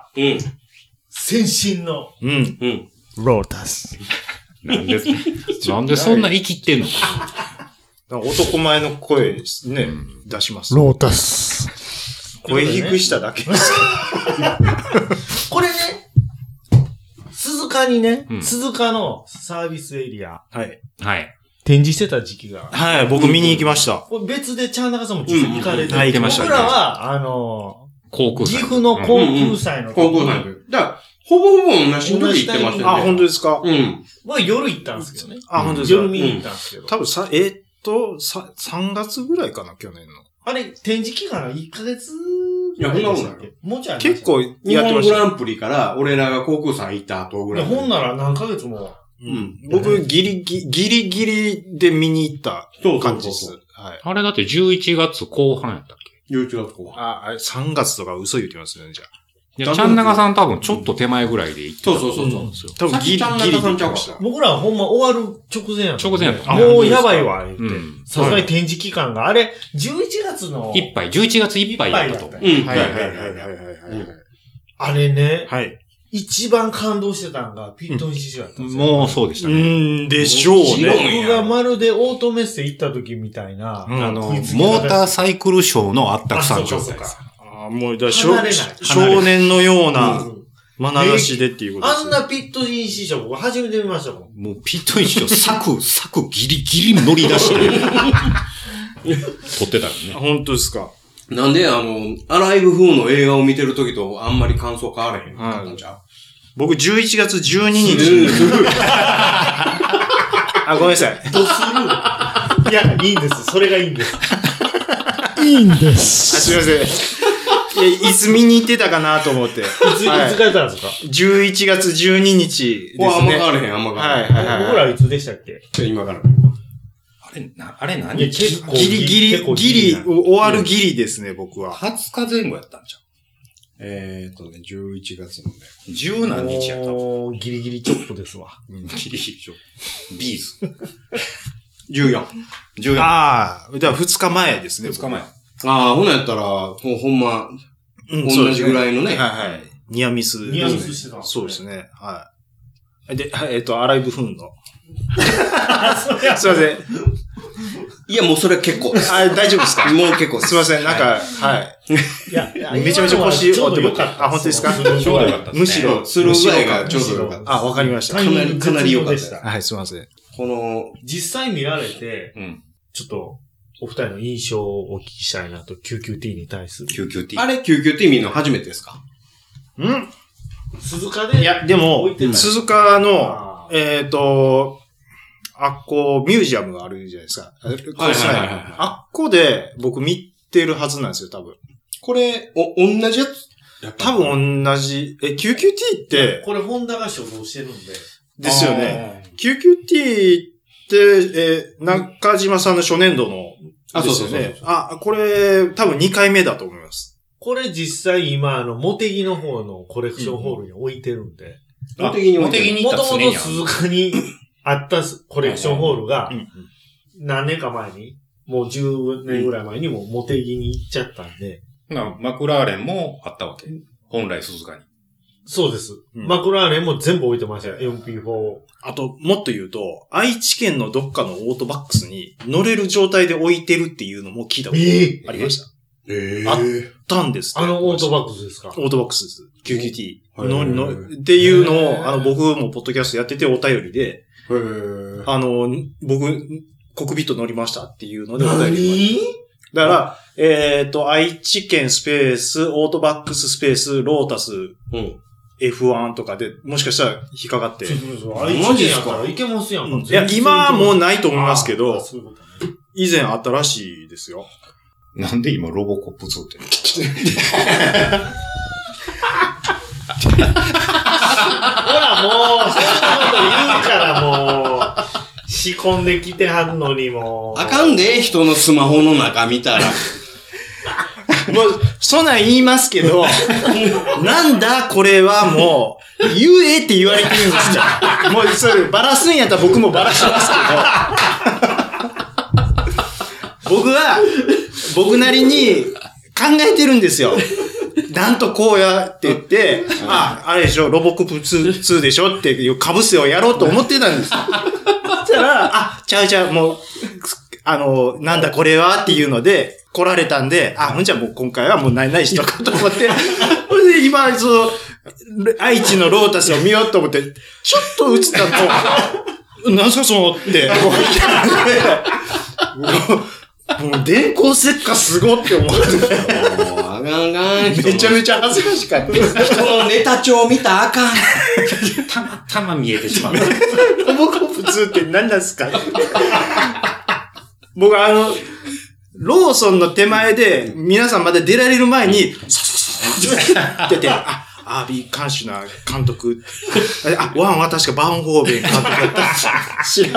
うん、先進の、 うん。うん。 ロータス。 なんで、なんでそんな生きってんの男前の声ね、うん、出します。 ロータス。 声低くしただけですこれね、鈴鹿にね、うん、鈴鹿のサービスエリア。 はい。 はい。 展示してた時期が。 はい、僕見に行きました。 これ別でチャンナカさんも実際行かれて、うん、 はい、行きました。 僕らは、あのー、航空祭。 岐阜の航空祭の、 うんうん、航空祭。だから、ほぼほぼ同じ時行ってましたよね。 あ、本当ですか？ うん。 まあ夜行ったんですけどね。 あ、本当ですか？ 夜見に行ったんですけど。 うん、多分さ、えー、っと、さ、さんがつぐらいかな、去年の。 あれ、展示期間いっかげついや、ほんなもんだよ。 もうちょい結構やってました。 日本グランプリから、俺らが航空祭行った後ぐらい。 いや、ほんなら何ヶ月も。 うん。僕、ギリギリ、ギリギリで見に行った感じです。 そうそうそうはい。 あれだってじゅういちがつこう半やったっけ ? じゅういちがつこう半。 あ、あれさんがつとか嘘言ってますね、じゃあ。 いや、ちゃんなかさん多分ちょっと手前ぐらいで行ってた。 そうそうそう。 うん、多分ギリギリさんちゃうかした。 僕らはほんま終わる直前やった。 直前やった。 もうやばいわ、言って。さすがに展示期間が。あれ、じゅういちがつの。 いっぱい、じゅういちがついっぱいやったと。 うん。はいはいはいはいはい。 あれね。 はい。 一番感動してたんが、ピットン師匠やったんですよ。 もうそうでしたね。 うん、でしょうね。 僕がまるでオートメッセ行った時みたいな。 あの、モーターサイクルショーのあったくさん状態です。 ああ、もう、だ少年のような、眼差しでっていうことですね。あんなピットイン師匠、僕初めて見ましたもん。 もうピットイン師匠、サク、サクギリギリ乗り出して、撮ってたのね。 本当ですか。 なんで、あの、アライブ風の映画を見てる時とあんまり感想変われへんかったんちゃう？ 僕じゅういちがつじゅうににちに。あ、ごめんなさい。 どうする？いや、いいんです。それがいいんです。いいんです。 あ、すいません。いや、いつ見に行ってたかなと思って。いつ、いつ書いたんですか？ じゅういちがつじゅうににちですね。 あんま変われへん、あんま変われへん。 はいはいはい。 僕らはいつでしたっけ？ 今から。 あれ、な、あれ何？ ギリギリ、ギリ、終わるギリですね、僕は。 はつかぜん後やったんじゃん。 えーっとね、じゅういちがつのね。 十何日やったの。ギリギリチョップですわ。 うん、ギリギリチョップ。ビーズ。 じゅうよん。 じゅうよん。 ああ、じゃあふつかまえですね。 ふつかまえ。 ああ、ほんなやったら、ほ、ほんま、うん、同じぐらいのね。 はいはい。ニアミス。 ニアミスしてた、 ね。そうですね。はい。で、えっと、アライブフーンの。すいません。 いや、もうそれ結構です。 あ、大丈夫ですか？ もう結構です。 すいません、なんか、はい。いや、めちゃめちゃ腰ちょうどよかった。 あ、本当ですか？ ちょうどよかった。 むしろ、 するぐらいがちょうどよかった。 あ、わかりました。 かなり、かなりよかった。 はい、すいません。 この、 実際見られて、 うん、 ちょっと、お二人の印象をお聞きしたいなと、キューキューティー に対する。 キューキューティー。 あれ、キューキューティー 見るの初めてですか？ ん鈴鹿で。 いや、でも、鈴鹿の、えっと、あっこ、ミュージアムがあるじゃないですか。 はいはいはいはい。 あっこで僕見てるはずなんですよ、多分。 これ、お、同じやつ多分同じ。え、キューキューティー って、 これホンダが所蔵してるんで。 ですよね。キューキューティーって、えー、中島さんの初年度の、 あ、 ですよね。あ、これ、多分にかいめだと思います。 これ実際今、あの、モテギの方のコレクションホールに置いてるんで。 モテギに置いてる。 もともと鈴鹿にあったコレクションホールが、何年か前に、もうじゅうねんぐらい前にもモテギに行っちゃったんで。 マクラーレンもあったわけ。本来鈴鹿に。 そうです。うん、マクラーレンも全部置いてましたよ。エムピーフォー。 あと、もっと言うと、愛知県のどっかのオートバックスに乗れる状態で置いてるっていうのも聞いたことありました。 えー、 あったんです、 ね。あのオートバックスですか？ オートバックスです。キューキューティー の、の、っていうのを、あの、僕もポッドキャストやっててお便りで、 へーあの、僕、コックピット乗りましたっていうのでお便りだから、えっと、愛知県スペース、オートバックススペース、ロータス、うん、エフワン とかで、もしかしたら引っかかって。 そうそうそう。愛知県やったらいけますやん。うん、 いや、今はもうないと思いますけど、以前あったらしいですよ。 なんで今ロボコップつってんのほらもう、そんなこと言うからもう。 仕込んできてはんのにもう。 あかんで、人のスマホの中見たら。 もう、そんなん言いますけど、なんだこれはもう、言えって言われてるんですよ。もう、それ、バラすんやったら僕もバラしますけど、僕は、僕なりに考えてるんですよ。なんとこうやって言って、あ、あれでしょ、ロボコップツーでしょっていう被せをやろうと思ってたんですよ。そしたら、あ、ちゃうちゃう、もう、あの、なんだこれはっていうので、来られたんで、あ、ほんじゃもう今回はもうないないしとかと思って、ほんで今、その、愛知のロータスを見ようと思って、ちょっと映ったと、なんすかその、って、もう、もう電光石火すごって思って。 もう、あかんあかん。 めちゃめちゃ恥ずかしかった。 人のネタ帳見たらあかん。 たまたま見えてしまう。 ロボコップツーって何なんすか僕あの、ローソンの手前で、皆さんまだ出られる前に、さささって出て、あ、アービー・カンシュナー監督。あ、ワンは確かバーンホーベン監督だった。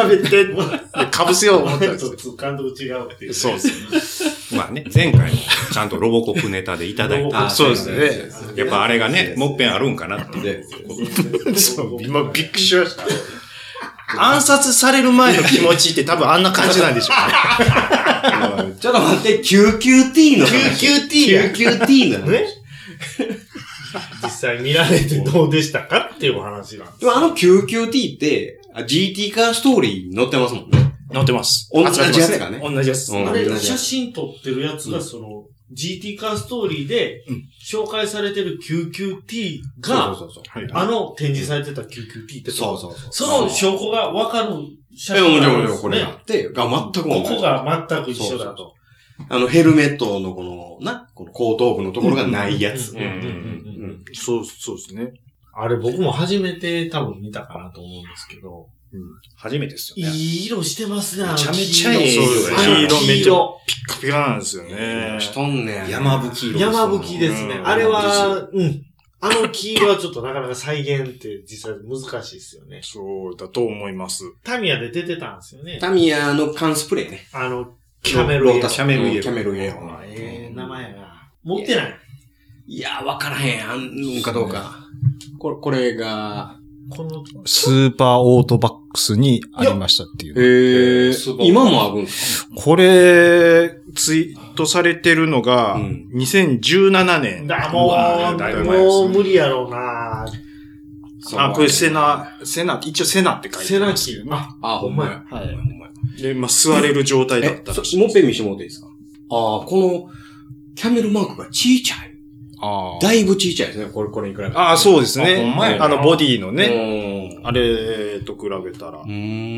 調べて、被せよう思ったんですよ。 監督違うっていう、ね。 そうですね。まあね、前回もちゃんとロボコップネタでいただいた。 そうですね。 やっぱあれがね、もっぺんあるんかなって。 そう、今びっくりしました。暗殺される前の気持ちって多分あんな感じなんでしょうね。ちょっと待って、キューキューティー の話。 キューキューティーキューキューティー のね。 実際見られてどうでしたかっていう話なんです。 でもあの キューキューティー って、ジーティー カーストーリーに載ってますもんね。 載ってます。 同じやつがね。 同じやつ。 あれ、写真撮ってるやつが、その、ジーティー カーストーリーで、紹介されてる キューキューティー が、あの展示されてた キューキューティー って、 そうそうそう。 その証拠がわかる写真があるんですね。これがあって、が全くここが全く一緒だと。 あの、ヘルメットのこの、な、この後頭部のところがないやつ。 そう、そうですね。 あれ僕も初めて多分見たかなと思うんですけど。 うん、初めてですよね。 いい色してますね。 めちゃめちゃいい色。黄色めっちゃピッカピカなんですよね。 しとんねん。 山吹色。 山吹ですね。あれは、うん。あの黄色はちょっとなかなか再現って実際難しいですよね。 そうだと思います。 タミヤで出てたんですよね。 タミヤの缶スプレーね。 あの、キャメルイエロー。 キャメルイエロー。キャメルイエロー。 ええ、名前が。持ってない。 いや、わからへん。あんかどうか。これ、これが、 このスーパーオートバックスにありましたっていう。 へー。今もあるんですか？ これ、ツイートされてるのが、にせんじゅうななねん。 だ、もう、もう無理やろうな。 あ、これセナ、セナ、一応セナって書いてます。 セナキー。 あ、ほんまや。 はい。で、まあ、座れる状態だったらしい。 もう一遍見してもらっていいですか？ああ、この、キャメルマークがちいちゃい。ああ。だいぶちいちゃいですね、これ、これに比べて。 ああ、そうですね。 ほんまや。 あの、ボディのね。あれと比べたら。 うん。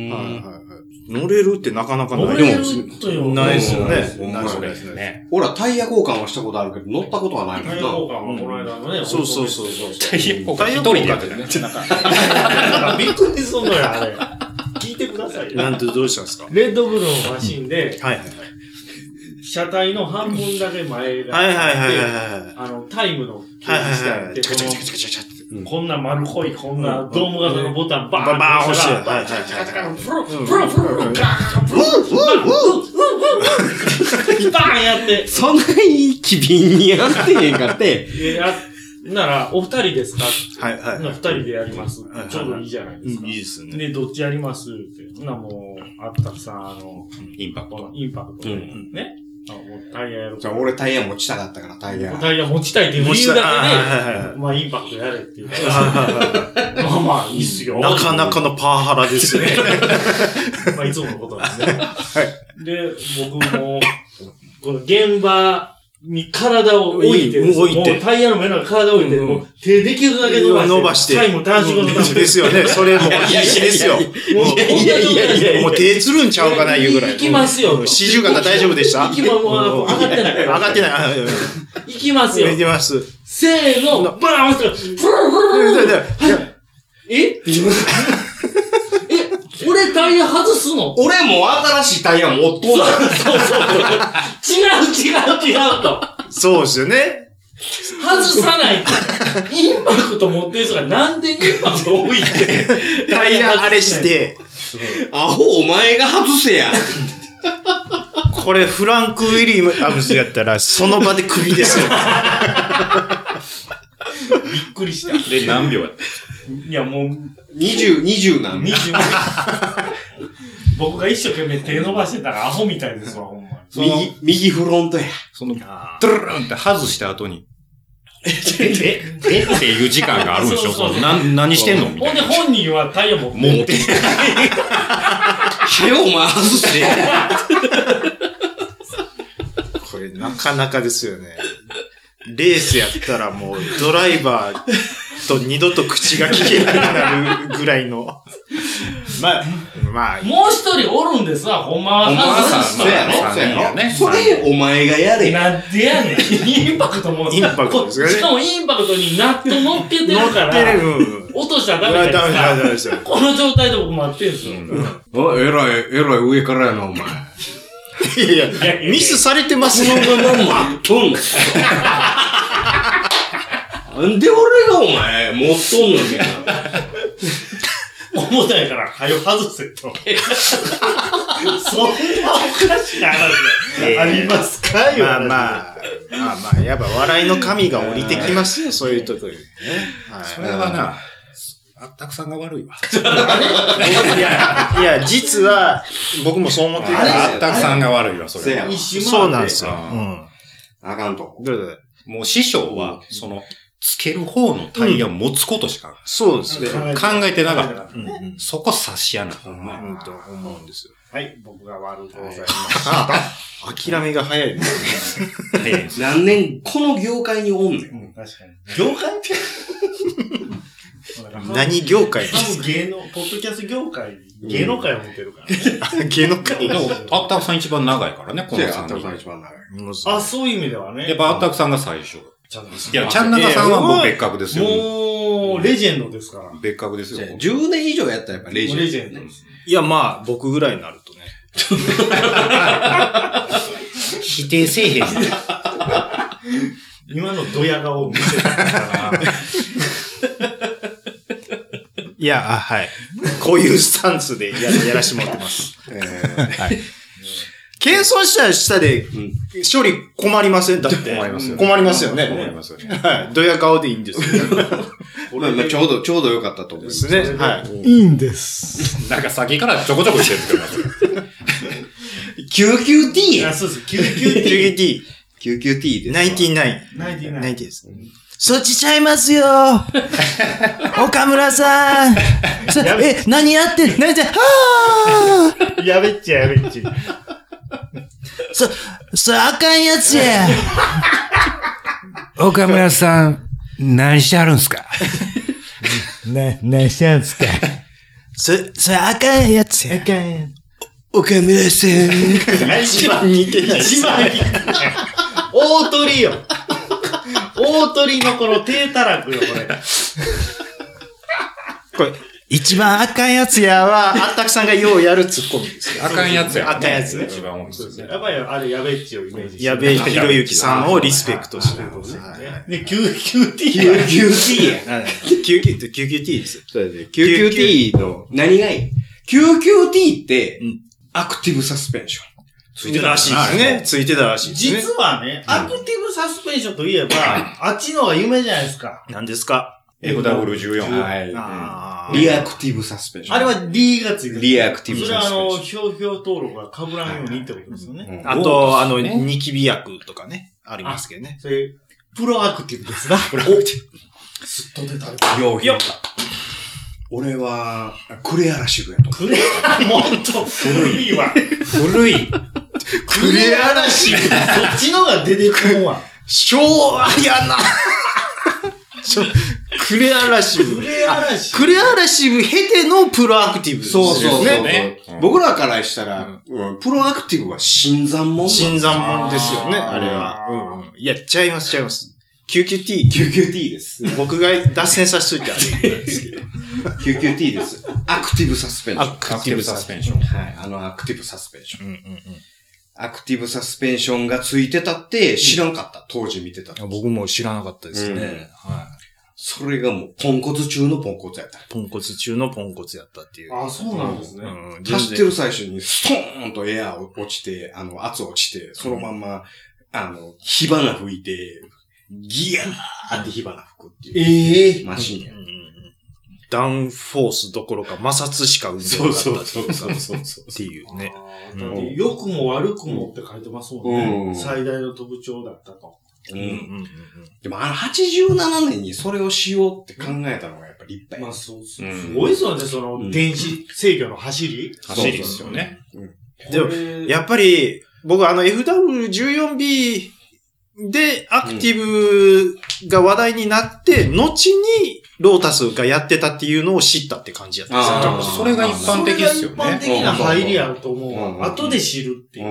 はいはいはい。乗れるってなかなかない。 乗れるというないですよね。 ないですね。ほら、タイヤ交換はしたことあるけど、乗ったことはないもんな。 タイヤ交換はこの間のね。 そうそうそう。 タイヤ交換一人でやってね。 なんか、びっくりすんのよ、あれ。聞いてくださいよ。 なんてどうしたんですか？ レッドブルのマシンで、 はいはいはい。 車体の半分だけ前が。 はいはいはいはい。 あの、タイムの表示してあって、 こんな丸濃い、こんなドーム型のボタンバーンバーン押して、 バーンチャカチャカチャカのプルプルプルプルガーンプルプルプルバーンやって。 そんなに機敏にやってへんかって。 や、なら、お二人ですか？ はいはい。 二人でやります。ちょうどいいじゃないですか。 いいですね。 で、どっちやりますって。ほなもう、あったさ、あの、 インパクト。 インパクト。ね。あ、もうタイヤやる。 じゃあ俺タイヤ持ちたかったから、タイヤ。 タイヤ持ちたいっていう理由だけで、まあインパクトやれっていう。まあまあ、いいっすよ。 なかなかのパワハラですね。 まあいつものことなんで。はい。で、僕も、この現場に体を置いて、 置いて。 タイヤの目の中体を置いて、もう手できるだけ伸ばして。 伸ばして。 タイム短縮のためですよね。それも必死ですよ。 いやいやいやいや。 もう手つるんちゃうかないうぐらい。 行きますよ。 四十肩大丈夫でした？ 行きます。上がってない。 上がってない。 行きますよ。 行きます。 せーの、バーンって、ブルルルルえって言う。え、俺タイヤ外すの？ 俺も新しいタイヤ持っとんだよ。 そうそうそう。違う違う違うと。 そうですよね。 外さないと。インパクト持ってる人がなんでインパクト置いて、 タイヤあれして、 アホお前が外せや。 これフランク・ウィリアムズやったらその場でクビですよ。 びっくりした。 で、何秒やったいや、もう、 二十、二十何二十。僕が一生懸命手伸ばしてたらアホみたいですわ、ほんまに。 右、右フロントや。 その、トゥルルンって外した後に、え、え、えっていう時間があるんでしょそのな何してんのみたいな。 ほんで本人はタイヤ持って持って。 はよ、お前外して。 これなかなかですよね。レースやったらもうドライバーと二度と口が聞けなくなるぐらいの。まあ、まあ。 もう一人おるんですわ、ほんまは。 ほんまはさ、そうやろそうやろね。それお前がやれ。 なんでやねん。インパクトも。 インパクトですよね。 しかもインパクトにナット乗っけてるから。 乗ってる。うん。 落としたらダメじゃないですか。 ダメダメですよ。 この状態で僕待ってるんですよ。 あ、えらい、えらい上からやな、お前。 いやいや、ミスされてますよ。 待っとんの。なんで俺がお前、持っとんのみたいな。 重たいから、はよ外せと。そんなおかしな話ありますかよ。 まあまあ、まあまあ、やっぱ笑いの神が降りてきますよ、そういうところにね。 はい。それはな、あったくさんが悪いわ。 いや、いや、実は、僕もそう思ってた。 あったくさんが悪いわ、それは。 そうなんですよ。うん。 あかんと。 もう師匠は、その、つける方のタイヤを持つことしか、 そうですね。 考えてなかった。そこ差しやな。 うんと思うんですよ。 はい、僕が悪いございます。諦めが早いですね。何年、この業界におんねん。 確かに。業界何業界多分芸能、ポッドキャスト業界、芸能界を見てるから。 芸能界でも、あったくさん一番長いからね、このさんにん。 あったくさん一番長い。 あ、そういう意味ではね。 やっぱあったくさんが最初。いや、ちゃんなかさんはもう別格ですよ。 もう、レジェンドですから。 別格ですよ。 じゅうねん以上やったらやっぱレジェンド。 レジェンドです。 いや、まあ、僕ぐらいになるとね。 否定せえへん。 今のドヤ顔を見せたから。 いや、あ、はい。こういうスタンスでややらしてもらってます。えー、はい。謙遜したら下で、処理困りませんだって。 困りますよ。 困りますよね。 困りますよね。 はい。ドヤ顔でいいんですよ。 まあちょうど、ちょうど良かったと思います。 ですね。はい。 いいんです。 なんか先からちょこちょこ言ってるけど。 キューキューティーあ、そうです。キューキューティー。 キューキューティー。 キューキューティーです。 ナインティナイン。 ナインティナインです。そっちちゃいますよ岡村さんえ、何やってる何やってるはぁやべっちゃやべっち。 そ、それあかんやつや岡村さん、何してはるんすかな、何してはるんすかそ、それあかんやつや。 あかんやつ。 岡村さん。 一番似てない。一番似てない。大鳥よ。大鳥のこの低たらくよ、これ。 これ、一番あかんやつやは、あったくさんがようやるツッコミですよ。 あかんやつや。 あかんやつ。 一番多いですね。 やっぱりあれ、やべっちをイメージして。 やべえひろゆきさんをリスペクトしてる。 で、キューキューティー。 キューキューティーや。 キューキューティー、キューキューティーですよ。 そうですね。キューキューティーの何がいい ?キューキューティーって、アクティブサスペンション。 ついてたらしいですね。ついてたらしいですね。 実はね、アクティブサスペンションといえば、あっちのが有名じゃないですか。 何ですかエフダブリューじゅうよん。 はい。リアクティブサスペンション。 あれは D がついてる。 リアクティブサスペンション。 それはあの、ひょうひょう登録が被らんようにってことですよね。 あと、あの、ニキビ薬とかね、ありますけどね。 それ、プロアクティブですな。プロアクティブ。すっと出た。 ようひょった。俺は、クレアラシブやと。 クレアラ、もっと古いわ。 古い。 クレアラシブ。そっちのが出てくるわ。 昭和やなクレアラシブ。 クレアラシブ。 クレアラシブ経てのプロアクティブ。 そうそうそう。 ね、 僕らからしたら、うん、プロアクティブは新参者。 新参者ですよね、あれは。うんうん。いや、ちゃいます、ちゃいます。キューキューティー。 キューキューティーです。 僕が脱線させといてあれなんですけど。 キューキューティーです。アクティブサスペンション。 アクティブサスペンション。 はい。あのアクティブサスペンション。 うんうんうん。 アクティブサスペンションがついてたって知らんかった。当時見てた。 僕も知らなかったですね。はい。 それがもう、ポンコツ中のポンコツやった。 ポンコツ中のポンコツやったっていう。 あ、そうなんですね。 うん、走ってる最初に、ストーンとエアー落ちて、あの、圧落ちて、そのまんま、うん、あの、火花吹いて、ギヤーって火花吹くっていう。ええー、マシンや。うん、 ダウンフォースどころか摩擦しか生んでなかったっていう。そうそうそうそう。っていうね。 だって、良くも悪くもって書いてますもんね。うん、最大の特徴だったと。うんうんうん、 でもあのはちじゅうななねんにそれをしようって考えたのがやっぱり立派や。 まあそうそう。うん、すごいですよね、その電子制御の走り、うん、 走りですよね。 うん、でも、やっぱり僕あの エフダブリューじゅうよんビー でアクティブが話題になって、うん、後にロータスがやってたっていうのを知ったって感じやったんですよ。 それが一般的ですよね。 それが一般的な入りやると思うわ。後で知るっていう。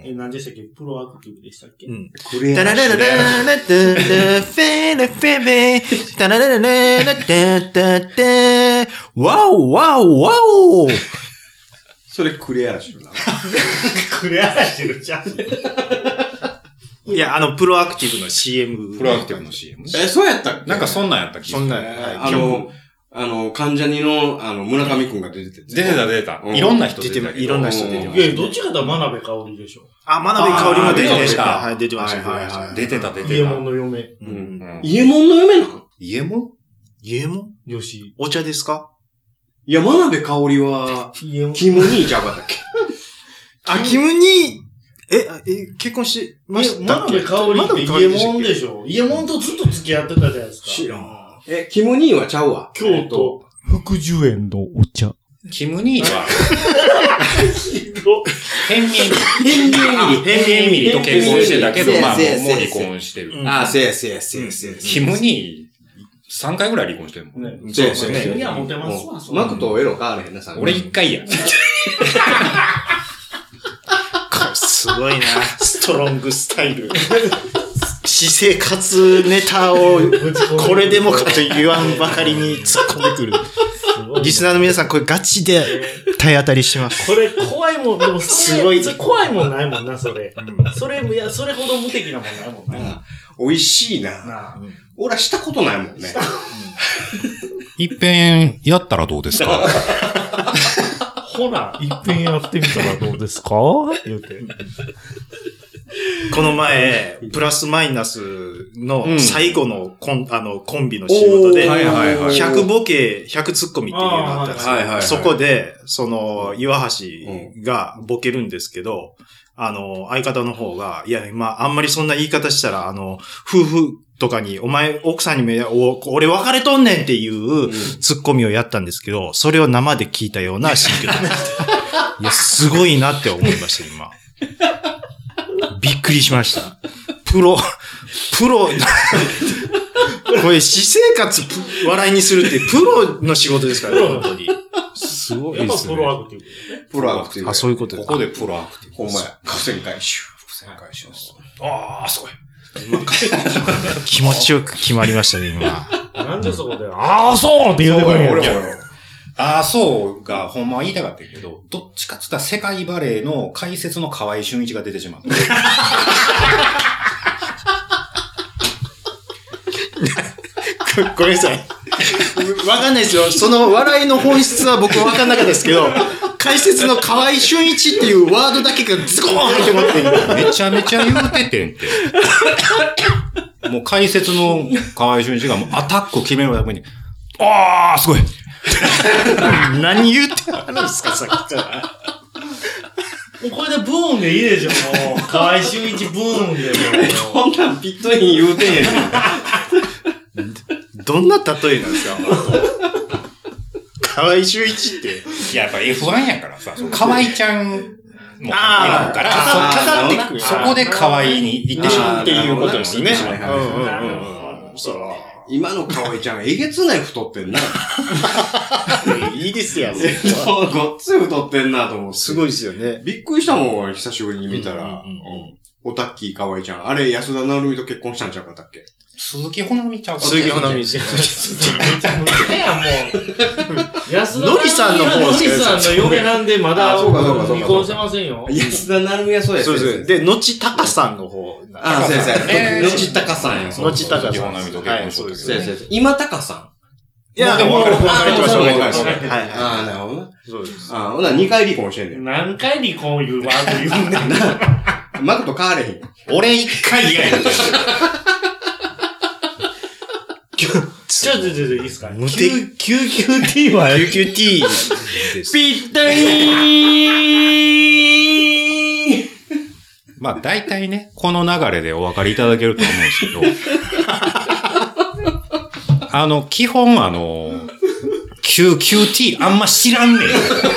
え、何でしたっけ？プロアクティブでしたっけ？うん。 クレア。タララララララフェレフェベタラララララタタタワオワオワオそれクレアラシルな。 クレアラシルちゃん。 いや、あの、プロアクティブの シーエム。 プロアクティブの シーエム。 え、そうやったっけ？ なんかそんなんやった気がする。 そんなんや。 あの、あの、関ジャニの、あの、村上くんが出てて。 出てた、出てた。いろんな人出てた。 いろんな人出てた。いや、どっちかというと真鍋かおりでしょ。 あ、真鍋かおりも出てました。 はい、出てました。出てた、出てた。 イエモンの嫁。 うん。イエモンの嫁なん？ イエモン？ イエモン？ よし。 お茶ですか？ いや、真鍋かおりは、キム兄ちゃんかったっけ？ あ、キム兄、え、え、結婚してましたっけ？ 真鍋かおりってイエモンでしょ？イエモンとずっと付き合ってたじゃないですか。 知らん。え、キム兄はちゃうわ。 京都。福寿園のお茶。 キム兄は、 変面、 変面エミリ、変面エミリと結婚してたけど、まあ、もう離婚してる。 ああ、せやせやせやせや。 キム兄、さんかいぐらい離婚してるもんね。 せやせや。 キム兄はモテますわ。 マクとエロ変わらへんな、さん。 俺一回や。 すごいな。ストロングスタイル。私生活ネタをこれでもかと言わんばかりに突っ込んでくる。リスナーの皆さん、これガチで体当たりします。 これ怖いもん、でもすごい。怖いもんないもんな、それ。それ、いや、それほど無敵なもんないもんな。 美味しいな。俺はしたことないもんね。 一遍やったらどうですか？ ほら、一遍やってみたらどうですか？言うて。 この前、プラスマイナスの最後のコン、うん、あの、コンビの仕事で、ひゃくボケ、ひゃくツッコミっていうのがあったんですよ。はいはいはい、そこで、その、岩橋がボケるんですけど、あの、相方の方が、いや、今、あんまりそんな言い方したら、あの、夫婦とかに、お前、奥さんにも、俺別れとんねんっていうツッコミをやったんですけど、それを生で聞いたような心境だった。いや、すごいなって思いました、今。びっくりしました。プロ、プロ、これ私生活笑いにするってプロの仕事ですからね、本当に。すごいですね。 プロアクティブ、ね。 プロアクティブ。 あ、そういうことですここでプロアクティブ。 ほんまや。伏線回収。 伏線回収です。 ああ、すごい。気持ちよく決まりましたね、 今。なんでそこで、ああ、そうって言うてくれるんや。 ああ、そうが、ほんまは言いたかったけど、どっちかって言ったら世界バレーの解説の河合俊一が出てしまった。 ごめんなさい。わかんないですよ。その笑いの本質は僕わかんなかったですけど、解説の河合俊一っていうワードだけがズコーン入って持ってめちゃめちゃ言うててんって。もう解説の河合俊一がもうアタックを決めるために、あーすごい何言ってあるんですか、さっきから。 もうこれでブーンでいいでしょ、もう。河合俊一ブーンで。 こんなんピットイン言うてんやん。 どんな例えなんですか河合俊一って。 いや、やっぱ エフワン やからさ、河合ちゃんも今から、かかってくる。そこで河合に行ってしまうっていうことですね。 今の河合ちゃん、えげつない太ってんな。 いいですよ。 ごっつい太ってんなと思って。 すごいですよね。 びっくりしたもん、久しぶりに見たら。おたっきー河合ちゃん。あれ、安田成美と結婚したんちゃうかったっけ？ 鈴木ほなみちゃうか鈴木ほなみ。めちゃめちゃ無理やん、もう。安田のりさんの方のりさんの嫁なんでまだ離婚してませんよ。 安田成美はそうです。 そうです。で、のちたかさんの方。 あ、先生。のちたかさんや。 のちたかさん。 鈴木ほなみと結婚しとったけど。 今たかさん。 いや、でも、分かれてました、分かれてました。 はい。ああ、なるほどね。 そうです。 ああ、ほな、二回離婚してんねん。 何回離婚言うワード言うんだよな。 マクと変われへん。 俺一回嫌やった。 ちょ、ちょ、ちょ、ちょ、いいですか？ 無敵。 キューキューティー はキューキューティー です。 ぴったりーまあ、大体ね、この流れでお分かりいただけると思うんですけど、あの、基本あの、キューキューティー あんま知らんね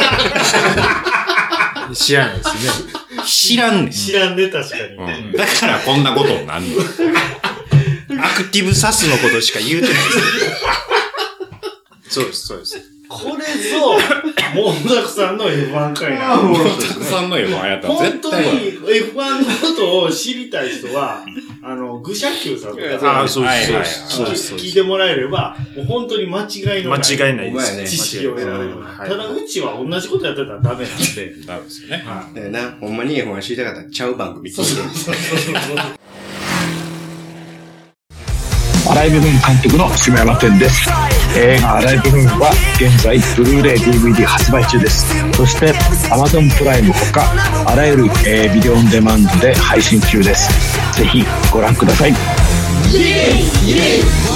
ん。知らないですね。 知らんねん。 知らんね、確かに。 うん、だからこんなことになんねん。 アクティブサスのことしか言うてないです。そうです、そうです。 これぞ、モンダクさんの エフワン 回なの。 モンダクさんの エフワン やったら絶対。 本当に エフワン のことを知りたい人は、あの、愚者級さんとか、 ああ、そうです、 そうです。聞いてもらえれば、もう本当に間違いのない。 間違いないです。 知識を得られる。ただ、うちは同じことやってたらダメなんで。 ダメですよね。 はい。な、ほんまに エフワン 知りたかったらちゃう番組聞いてる。そうそうそう。 荒井部分監督の下山天です。映画荒井部分は現在ブルーレイ ディーブイディー 発売中です。そして Amazon プライムほかあらゆる、えー、ビデオオンデマンドで配信中です。ぜひご覧ください。イエイイエイ